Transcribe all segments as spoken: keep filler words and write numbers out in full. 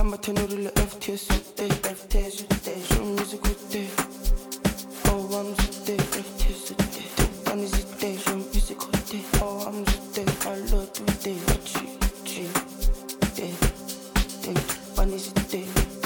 tenurle F T S ütte F T S ütte Şu müzik ütte Oh I'm ütte F T S ütte Ben ütte Şu müzik ütte Oh I'm ütte I love ütte Uchi uchi De de Ben ütte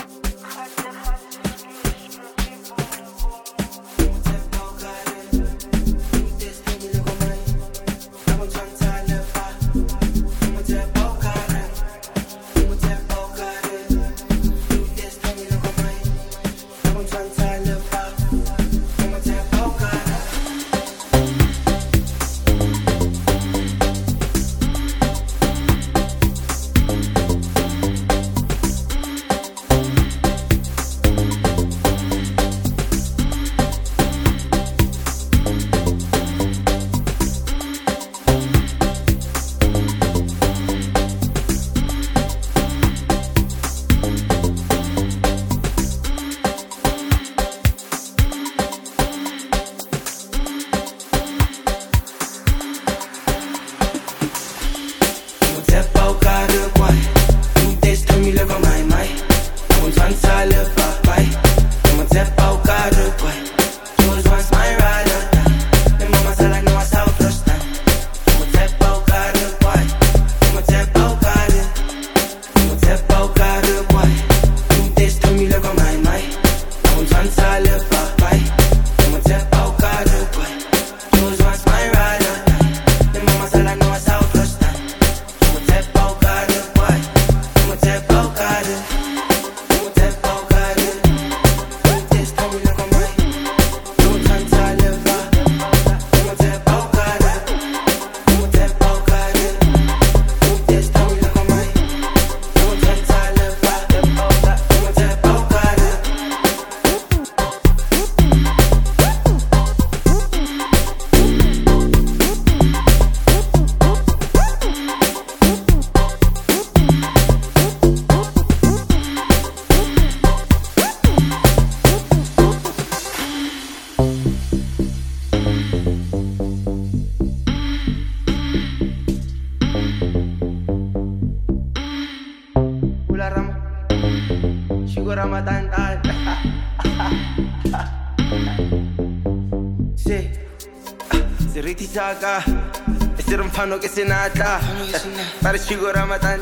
Saga, ese era un fano que se nata. Para chico Ramadan,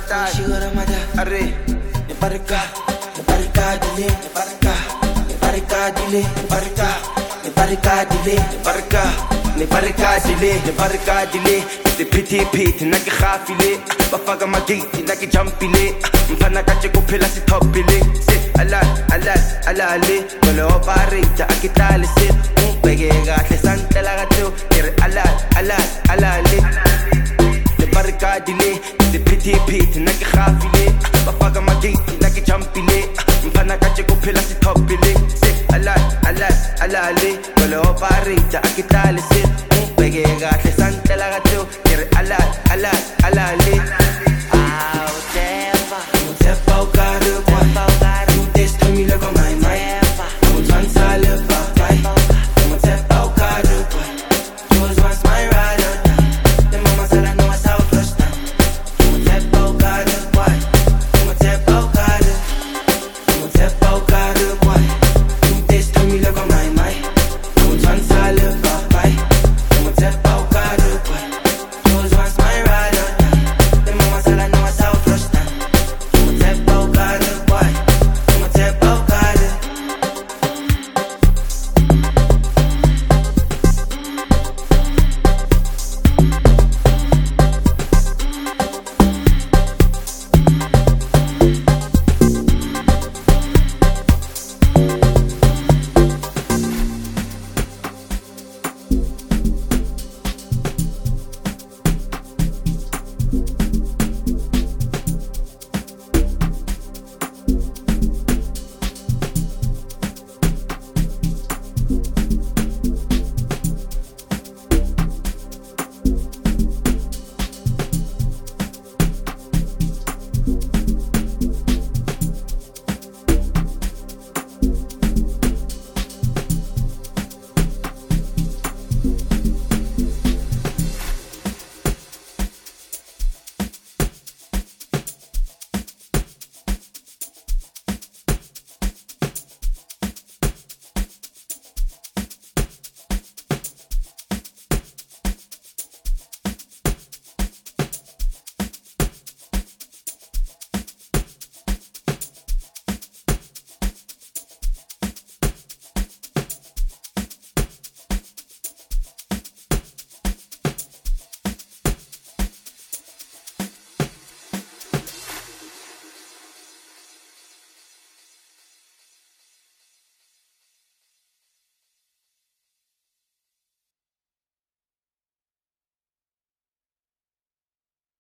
arre, ne barka, ne barka dile, ne barka, ne barka dile, ne barka, ne barka dile, ne barka, ne barka dile, ne barka dile. Ese piti piti, naki khafile, bafaga magiti, naki jumpile. Mfana kache kuphela si topile. Se ala ala ala ale, kole oparita akitale se. Bege gahle santela gato, kere ala ala ala ale. Ne barka dile, ese piti piti, naki khafile, bafaga magiti, naki jumpile. Mfana kache kuphela si topile. Se ala ala ala ale, kole oparita akitale se. Bege gahle santela gato, kere ala ala ala ale.